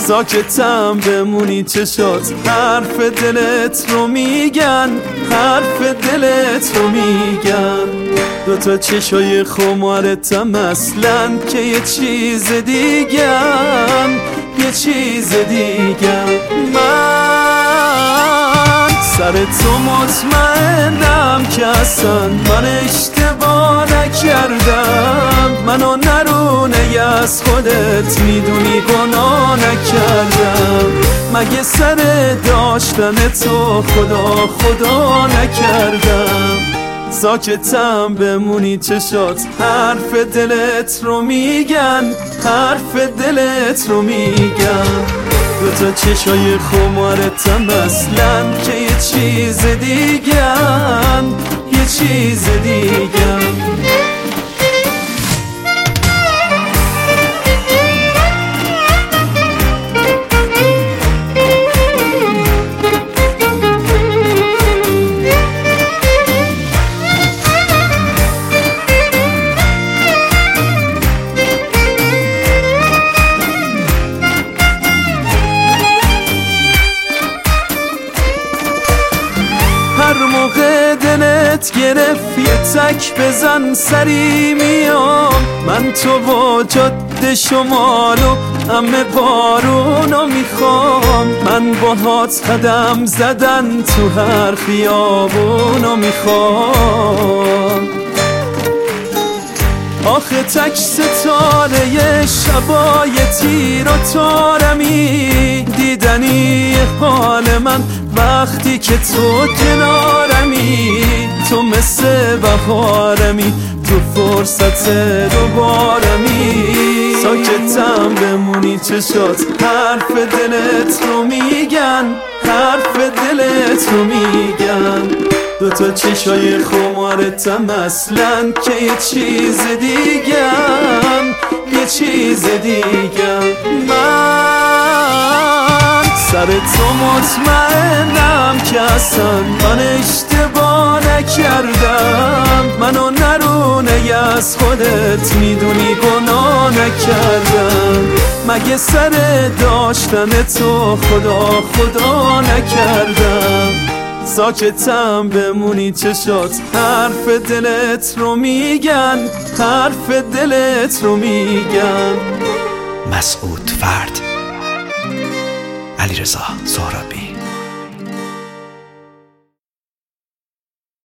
ساکتم بمونی چشات حرف دلت رو میگن، حرف دلت رو میگن. دوتا چشای خمارتم اصلا که یه چیز دیگن، یه چیز دیگن. من سر تو مطمئنم که اصلا من اشتباه نکردم، منو نرونه از خودت میدونی گناه نکردم. مگه سر داشتن تو خدا نکردم. ساکتم بمونی چشات حرف دلت رو میگن، حرف دلت رو میگن. دوتا چشای خمارتم اصلا که یه چیز دیگن، یه چیز دیگن. هر موقع دلت گرفت یه تک بزن سری میام. من تو با جاده شمال و همه بارونو میخوام. من باهات قدم زدن تو هر خیابونو میخوام. آخه تک ستاره شبای تیر و تارمی، دیدنی حال من وقتی که تو کنارمی. تو مثل بهارمی، تو فرصت دوبارمی. ساکتم بمونی چشات حرف دلت رو میگن، حرف دلت رو میگن. دوتا چشای خمارتم اصلا که یه چیز دیگم، یه چیز دیگم. من سر تو مطمئنم که اصلا من اشتباه نکردم، منو نرونه از خودت میدونی گناه نکردم. مگه سر داشتن تو خدا نکردم. ساکتم بمونی چشات حرف دلت رو میگن، حرف دلت رو میگن. مسعود فرد، علیرضا سهرابی.